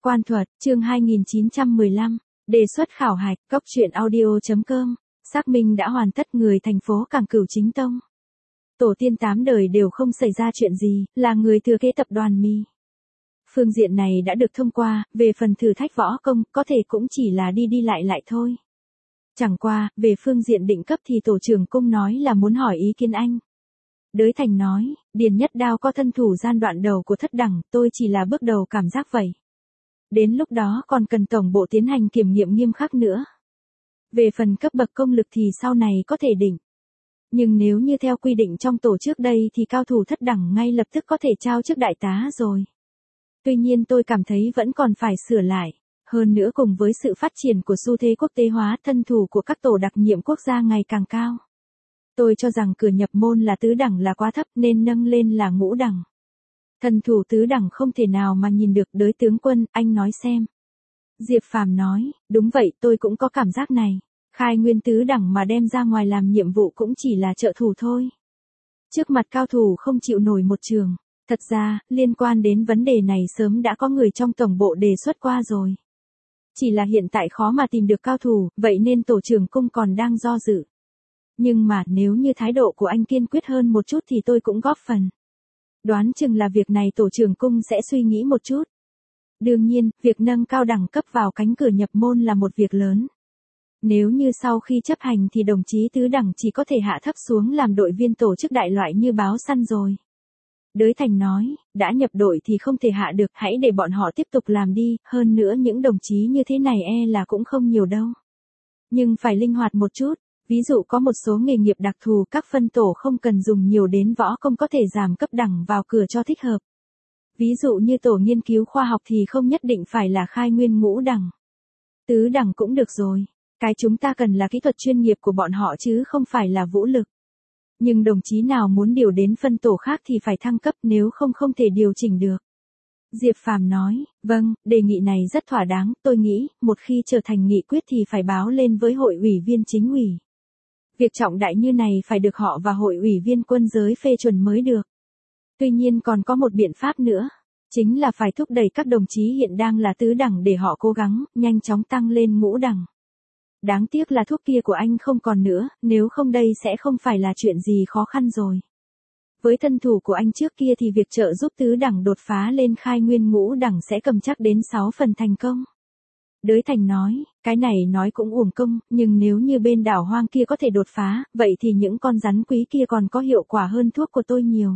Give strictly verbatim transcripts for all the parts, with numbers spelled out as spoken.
Quan thuật, chương hai nghìn chín trăm mười lăm, đề xuất khảo hạch, cốc truyện audio chấm com, xác minh đã hoàn tất người thành phố Cảng Cửu chính tông. Tổ tiên tám đời đều không xảy ra chuyện gì, là người thừa kế tập đoàn Mi. Phương diện này đã được thông qua, về phần thử thách võ công, có thể cũng chỉ là đi đi lại lại thôi. Chẳng qua, về phương diện định cấp thì tổ trưởng cung nói là muốn hỏi ý kiến anh. Đới Thành nói, Điền Nhất Đao có thân thủ gian đoạn đầu của thất đẳng, tôi chỉ là bước đầu cảm giác vậy. Đến lúc đó còn cần tổng bộ tiến hành kiểm nghiệm nghiêm khắc nữa. Về phần cấp bậc công lực thì sau này có thể định. Nhưng nếu như theo quy định trong tổ trước đây thì cao thủ thất đẳng ngay lập tức có thể trao chức đại tá rồi. Tuy nhiên tôi cảm thấy vẫn còn phải sửa lại. Hơn nữa cùng với sự phát triển của xu thế quốc tế hóa, thân thủ của các tổ đặc nhiệm quốc gia ngày càng cao. Tôi cho rằng cửa nhập môn là tứ đẳng là quá thấp nên nâng lên là ngũ đẳng. Thân thủ tứ đẳng không thể nào mà nhìn được. Đới tướng quân, anh nói xem. Diệp Phàm nói, đúng vậy, tôi cũng có cảm giác này. Khai nguyên tứ đẳng mà đem ra ngoài làm nhiệm vụ cũng chỉ là trợ thủ thôi. Trước mặt cao thủ không chịu nổi một trường. Thật ra, liên quan đến vấn đề này sớm đã có người trong tổng bộ đề xuất qua rồi. Chỉ là hiện tại khó mà tìm được cao thủ, vậy nên tổ trưởng cung còn đang do dự. Nhưng mà nếu như thái độ của anh kiên quyết hơn một chút thì tôi cũng góp phần. Đoán chừng là việc này tổ trưởng cung sẽ suy nghĩ một chút. Đương nhiên, việc nâng cao đẳng cấp vào cánh cửa nhập môn là một việc lớn. Nếu như sau khi chấp hành thì đồng chí tứ đẳng chỉ có thể hạ thấp xuống làm đội viên tổ chức đại loại như báo săn rồi. Đới Thành nói, đã nhập đội thì không thể hạ được, hãy để bọn họ tiếp tục làm đi, hơn nữa những đồng chí như thế này e là cũng không nhiều đâu. Nhưng phải linh hoạt một chút, ví dụ có một số nghề nghiệp đặc thù các phân tổ không cần dùng nhiều đến võ công có thể giảm cấp đẳng vào cửa cho thích hợp. Ví dụ như tổ nghiên cứu khoa học thì không nhất định phải là khai nguyên ngũ đẳng. Tứ đẳng cũng được rồi, cái chúng ta cần là kỹ thuật chuyên nghiệp của bọn họ chứ không phải là vũ lực. Nhưng đồng chí nào muốn điều đến phân tổ khác thì phải thăng cấp, nếu không không thể điều chỉnh được. Diệp Phàm nói, vâng, đề nghị này rất thỏa đáng, tôi nghĩ, một khi trở thành nghị quyết thì phải báo lên với hội ủy viên chính ủy. Việc trọng đại như này phải được họ và hội ủy viên quân giới phê chuẩn mới được. Tuy nhiên còn có một biện pháp nữa, chính là phải thúc đẩy các đồng chí hiện đang là tứ đẳng để họ cố gắng, nhanh chóng tăng lên ngũ đẳng. Đáng tiếc là thuốc kia của anh không còn nữa, nếu không đây sẽ không phải là chuyện gì khó khăn rồi. Với thân thủ của anh trước kia thì việc trợ giúp tứ đẳng đột phá lên khai nguyên ngũ đẳng sẽ cầm chắc đến sáu phần thành công. Đới Thành nói, cái này nói cũng uổng công, nhưng nếu như bên đảo hoang kia có thể đột phá, vậy thì những con rắn quý kia còn có hiệu quả hơn thuốc của tôi nhiều.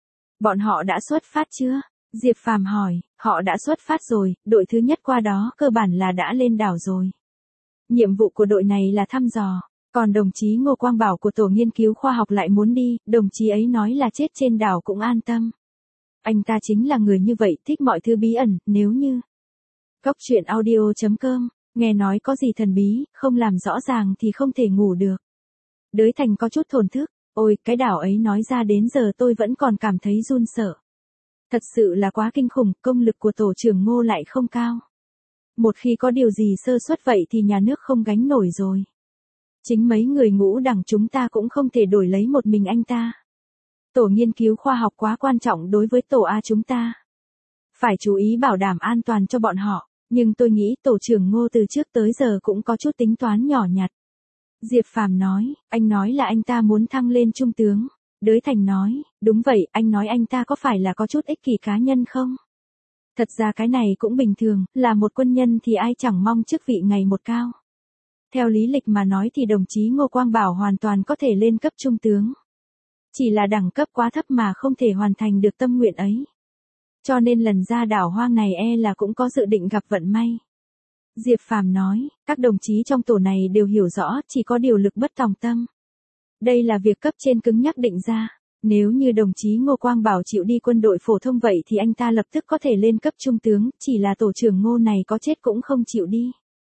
Bọn họ đã xuất phát chưa? Diệp Phàm hỏi, họ đã xuất phát rồi, đội thứ nhất qua đó cơ bản là đã lên đảo rồi. Nhiệm vụ của đội này là thăm dò, còn đồng chí Ngô Quang Bảo của tổ nghiên cứu khoa học lại muốn đi, đồng chí ấy nói là chết trên đảo cũng an tâm. Anh ta chính là người như vậy, thích mọi thứ bí ẩn, nếu như... Cốc truyện audio chấm com, nghe nói có gì thần bí, không làm rõ ràng thì không thể ngủ được. Đới Thành có chút thổn thức, ôi, cái đảo ấy nói ra đến giờ tôi vẫn còn cảm thấy run sợ. Thật sự là quá kinh khủng, công lực của tổ trưởng Ngô lại không cao. Một khi có điều gì sơ suất vậy thì nhà nước không gánh nổi rồi. Chính mấy người ngũ đẳng chúng ta cũng không thể đổi lấy một mình anh ta. Tổ nghiên cứu khoa học quá quan trọng đối với tổ A chúng ta. Phải chú ý bảo đảm an toàn cho bọn họ, nhưng tôi nghĩ tổ trưởng Ngô từ trước tới giờ cũng có chút tính toán nhỏ nhặt. Diệp Phàm nói, anh nói là anh ta muốn thăng lên trung tướng. Đới Thành nói, đúng vậy, anh nói anh ta có phải là có chút ích kỷ cá nhân không? Thật ra cái này cũng bình thường, là một quân nhân thì ai chẳng mong chức vị ngày một cao. Theo lý lịch mà nói thì đồng chí Ngô Quang Bảo hoàn toàn có thể lên cấp trung tướng. Chỉ là đẳng cấp quá thấp mà không thể hoàn thành được tâm nguyện ấy. Cho nên lần ra đảo hoang này e là cũng có dự định gặp vận may. Diệp Phàm nói, các đồng chí trong tổ này đều hiểu rõ, chỉ có điều lực bất tòng tâm. Đây là việc cấp trên cứng nhắc định ra. Nếu như đồng chí Ngô Quang Bảo chịu đi quân đội phổ thông vậy thì anh ta lập tức có thể lên cấp trung tướng, chỉ là tổ trưởng Ngô này có chết cũng không chịu đi.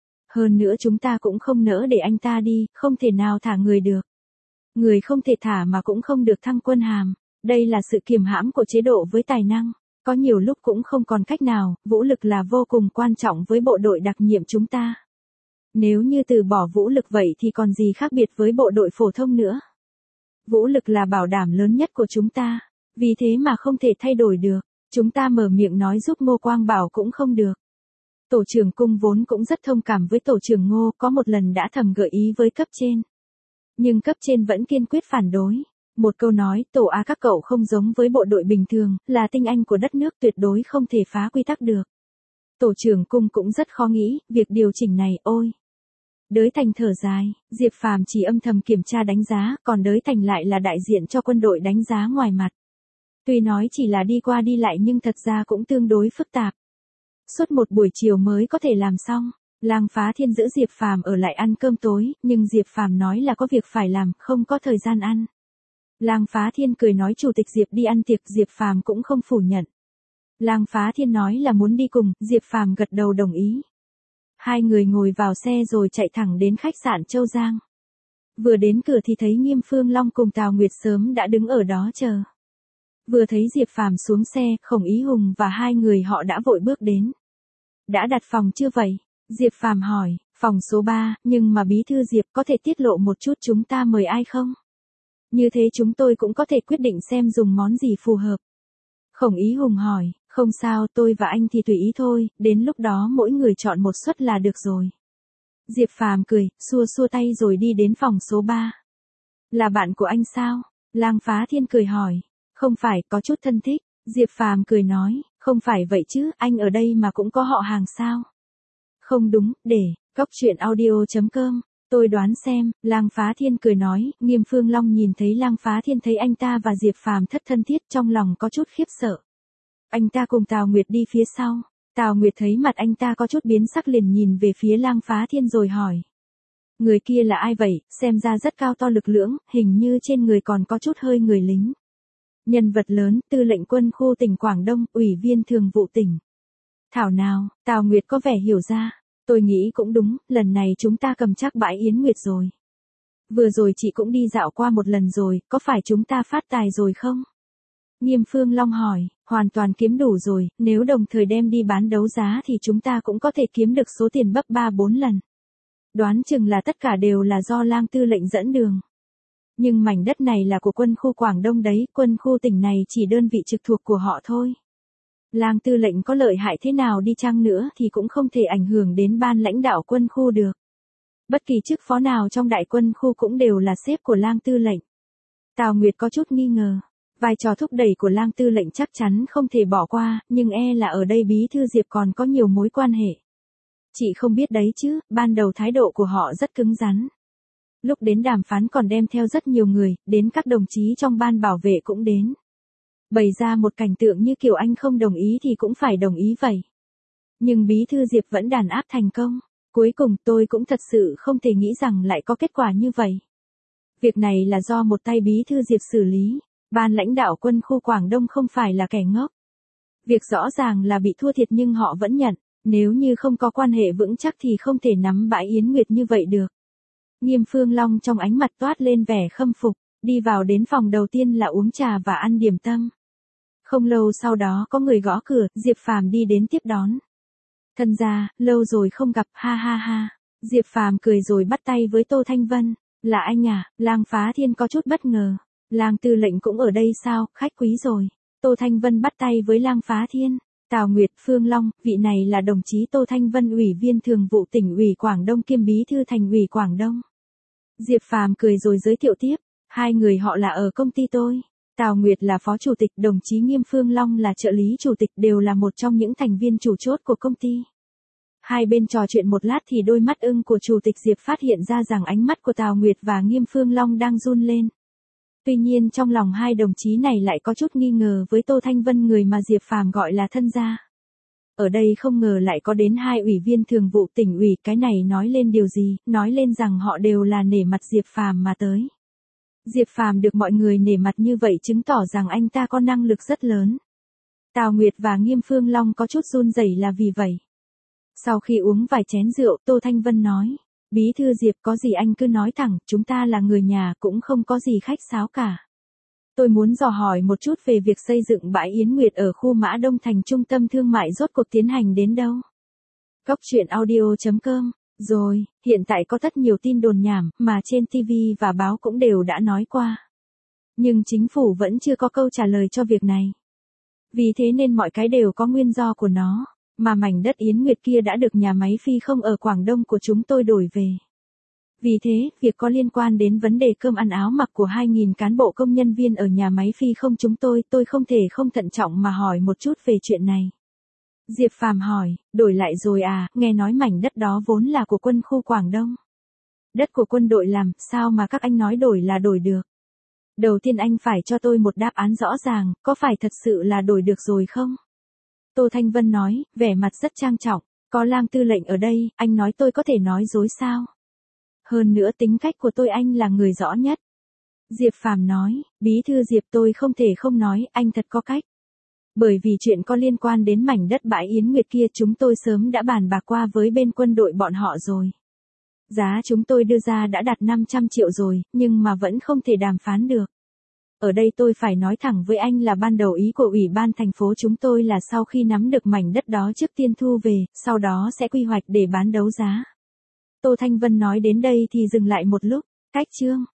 Hơn nữa chúng ta cũng không nỡ để anh ta đi, không thể nào thả người được. Người không thể thả mà cũng không được thăng quân hàm, đây là sự kiềm hãm của chế độ với tài năng, có nhiều lúc cũng không còn cách nào, vũ lực là vô cùng quan trọng với bộ đội đặc nhiệm chúng ta. Nếu như từ bỏ vũ lực vậy thì còn gì khác biệt với bộ đội phổ thông nữa. Vũ lực là bảo đảm lớn nhất của chúng ta, vì thế mà không thể thay đổi được, chúng ta mở miệng nói giúp Ngô Quang Bảo cũng không được. Tổ trưởng cung vốn cũng rất thông cảm với tổ trưởng Ngô, có một lần đã thầm gợi ý với cấp trên. Nhưng cấp trên vẫn kiên quyết phản đối. Một câu nói, tổ A các cậu không giống với bộ đội bình thường, là tinh anh của đất nước tuyệt đối không thể phá quy tắc được. Tổ trưởng cung cũng rất khó nghĩ, việc điều chỉnh này, ôi. Đới Thành thở dài, Diệp Phàm chỉ âm thầm kiểm tra đánh giá, còn Đới Thành lại là đại diện cho quân đội đánh giá ngoài mặt. Tuy nói chỉ là đi qua đi lại nhưng thật ra cũng tương đối phức tạp. Suốt một buổi chiều mới có thể làm xong, Lang Phá Thiên giữ Diệp Phàm ở lại ăn cơm tối, nhưng Diệp Phàm nói là có việc phải làm, không có thời gian ăn. Lang Phá Thiên cười nói chủ tịch Diệp đi ăn tiệc, Diệp Phàm cũng không phủ nhận. Lang Phá Thiên nói là muốn đi cùng, Diệp Phàm gật đầu đồng ý. Hai người ngồi vào xe rồi chạy thẳng đến khách sạn Châu Giang. Vừa đến cửa thì thấy Nghiêm Phương Long cùng Tào Nguyệt sớm đã đứng ở đó chờ. Vừa thấy Diệp Phàm xuống xe, Khổng Ý Hùng và hai người họ đã vội bước đến. Đã đặt phòng chưa vậy? Diệp Phàm hỏi, phòng số ba, nhưng mà bí thư Diệp có thể tiết lộ một chút chúng ta mời ai không? Như thế chúng tôi cũng có thể quyết định xem dùng món gì phù hợp. Khổng Ý Hùng hỏi, không sao, tôi và anh thì tùy ý thôi, đến lúc đó mỗi người chọn một suất là được rồi. Diệp Phàm cười, xua xua tay rồi đi đến phòng số ba. Là bạn của anh sao? Lang Phá Thiên cười hỏi. Không phải, có chút thân thích. Diệp Phàm cười nói, không phải vậy chứ, anh ở đây mà cũng có họ hàng sao? Không đúng, để, cóc truyện audio chấm com. Tôi đoán xem, Lang Phá Thiên cười nói, Nghiêm Phương Long nhìn thấy Lang Phá Thiên thấy anh ta và Diệp Phàm thất thân thiết trong lòng có chút khiếp sợ. Anh ta cùng Tào Nguyệt đi phía sau. Tào Nguyệt thấy mặt anh ta có chút biến sắc liền nhìn về phía Lang Phá Thiên rồi hỏi. Người kia là ai vậy, xem ra rất cao to lực lưỡng, hình như trên người còn có chút hơi người lính. Nhân vật lớn, tư lệnh quân khu tỉnh Quảng Đông, ủy viên thường vụ tỉnh. Thảo nào, Tào Nguyệt có vẻ hiểu ra. Tôi nghĩ cũng đúng, lần này chúng ta cầm chắc bãi Yến Nguyệt rồi. Vừa rồi chị cũng đi dạo qua một lần rồi, có phải chúng ta phát tài rồi không? Nghiêm Phương Long hỏi, hoàn toàn kiếm đủ rồi, nếu đồng thời đem đi bán đấu giá thì chúng ta cũng có thể kiếm được số tiền bấp ba bốn lần. Đoán chừng là tất cả đều là do Lang tư lệnh dẫn đường. Nhưng mảnh đất này là của quân khu Quảng Đông đấy, quân khu tỉnh này chỉ đơn vị trực thuộc của họ thôi. Lang tư lệnh có lợi hại thế nào đi chăng nữa thì cũng không thể ảnh hưởng đến ban lãnh đạo quân khu được. Bất kỳ chức phó nào trong đại quân khu cũng đều là sếp của Lang tư lệnh. Tào Nguyệt có chút nghi ngờ. Vai trò thúc đẩy của Lang tư lệnh chắc chắn không thể bỏ qua, nhưng e là ở đây bí thư Diệp còn có nhiều mối quan hệ. Chị không biết đấy chứ, ban đầu thái độ của họ rất cứng rắn. Lúc đến đàm phán còn đem theo rất nhiều người, đến các đồng chí trong ban bảo vệ cũng đến. Bày ra một cảnh tượng như kiểu anh không đồng ý thì cũng phải đồng ý vậy. Nhưng bí thư Diệp vẫn đàn áp thành công. Cuối cùng tôi cũng thật sự không thể nghĩ rằng lại có kết quả như vậy. Việc này là do một tay bí thư Diệp xử lý. Ban lãnh đạo quân khu Quảng Đông không phải là kẻ ngốc. Việc rõ ràng là bị thua thiệt nhưng họ vẫn nhận. Nếu như không có quan hệ vững chắc thì không thể nắm bãi Yến Nguyệt như vậy được. Nghiêm Phương Long trong ánh mặt toát lên vẻ khâm phục. Đi vào đến phòng đầu tiên là uống trà và ăn điểm tâm. Không lâu sau đó có người gõ cửa, Diệp Phàm đi đến tiếp đón. Thân gia, lâu rồi không gặp, ha ha ha. Diệp Phàm cười rồi bắt tay với Tô Thanh Vân. Là anh à? Lang Phá Thiên có chút bất ngờ. Lang tư lệnh cũng ở đây sao, khách quý rồi. Tô Thanh Vân bắt tay với Lang Phá Thiên. Tào Nguyệt, Phương Long, vị này là đồng chí Tô Thanh Vân, ủy viên thường vụ tỉnh ủy Quảng Đông kiêm bí thư thành ủy Quảng Đông. Diệp Phàm cười rồi giới thiệu tiếp. Hai người họ là ở công ty tôi. Tào Nguyệt là phó chủ tịch, đồng chí Nghiêm Phương Long là trợ lý chủ tịch, đều là một trong những thành viên chủ chốt của công ty. Hai bên trò chuyện một lát thì đôi mắt ưng của chủ tịch Diệp phát hiện ra rằng ánh mắt của Tào Nguyệt và Nghiêm Phương Long đang run lên. Tuy nhiên trong lòng hai đồng chí này lại có chút nghi ngờ với Tô Thanh Vân, người mà Diệp Phàm gọi là thân gia. Ở đây không ngờ lại có đến hai ủy viên thường vụ tỉnh ủy, cái này nói lên điều gì, nói lên rằng họ đều là nể mặt Diệp Phàm mà tới. Diệp Phàm được mọi người nể mặt như vậy chứng tỏ rằng anh ta có năng lực rất lớn. Tào Nguyệt và Nghiêm Phương Long có chút run rẩy là vì vậy. Sau khi uống vài chén rượu, Tô Thanh Vân nói, bí thư Diệp có gì anh cứ nói thẳng, chúng ta là người nhà cũng không có gì khách sáo cả. Tôi muốn dò hỏi một chút về việc xây dựng bãi Yến Nguyệt ở khu Mã Đông thành trung tâm thương mại rốt cuộc tiến hành đến đâu. Cóc truyện audio chấm com. Rồi, hiện tại có rất nhiều tin đồn nhảm mà trên ti vi và báo cũng đều đã nói qua. Nhưng chính phủ vẫn chưa có câu trả lời cho việc này. Vì thế nên mọi cái đều có nguyên do của nó. Mà mảnh đất Yến Nguyệt kia đã được nhà máy phi không ở Quảng Đông của chúng tôi đổi về. Vì thế, việc có liên quan đến vấn đề cơm ăn áo mặc của hai nghìn cán bộ công nhân viên ở nhà máy phi không chúng tôi, tôi không thể không thận trọng mà hỏi một chút về chuyện này. Diệp Phàm hỏi, đổi lại rồi à, nghe nói mảnh đất đó vốn là của quân khu Quảng Đông. Đất của quân đội làm, sao mà các anh nói đổi là đổi được? Đầu tiên anh phải cho tôi một đáp án rõ ràng, có phải thật sự là đổi được rồi không? Tô Thanh Vân nói, vẻ mặt rất trang trọng, có Lang tư lệnh ở đây, anh nói tôi có thể nói dối sao? Hơn nữa tính cách của tôi anh là người rõ nhất. Diệp Phàm nói, bí thư Diệp tôi không thể không nói, anh thật có cách. Bởi vì chuyện có liên quan đến mảnh đất bãi Yến Nguyệt kia chúng tôi sớm đã bàn bạc qua với bên quân đội bọn họ rồi. Giá chúng tôi đưa ra đã đạt năm trăm triệu rồi, nhưng mà vẫn không thể đàm phán được. Ở đây tôi phải nói thẳng với anh là ban đầu ý của Ủy ban thành phố chúng tôi là sau khi nắm được mảnh đất đó trước tiên thu về, sau đó sẽ quy hoạch để bán đấu giá. Tô Thanh Vân nói đến đây thì dừng lại một lúc, cách chương.